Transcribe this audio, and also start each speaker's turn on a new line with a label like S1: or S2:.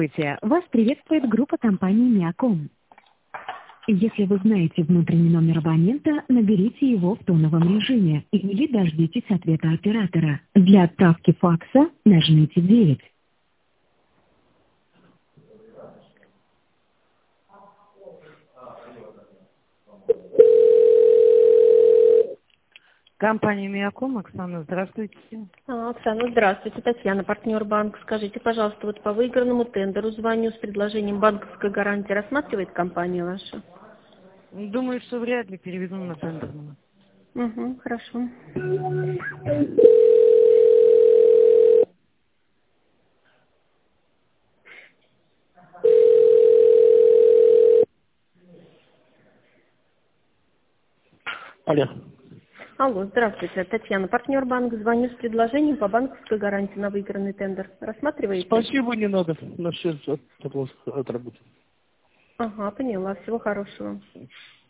S1: Здравствуйте. Вас приветствует группа компании Миаком. Если вы знаете внутренний номер абонента, наберите его в тоновом режиме или дождитесь ответа оператора. Для отправки факса нажмите 9. Компания Миаком, Оксана, здравствуйте.
S2: Оксана, здравствуйте. Татьяна, партнер банк. Скажите, пожалуйста, вот по выигранному тендеру звоню с предложением банковской гарантии. Рассматривает компания ваша?
S1: Думаю, что вряд ли переведу на тендерную.
S2: Угу, хорошо.
S3: Алло.
S2: Алло, здравствуйте. Татьяна, партнер банк. Звоню с предложением по банковской гарантии на выигранный тендер. Рассматриваете?
S3: Спасибо, не надо. На все отработать.
S2: Ага, поняла. Всего хорошего.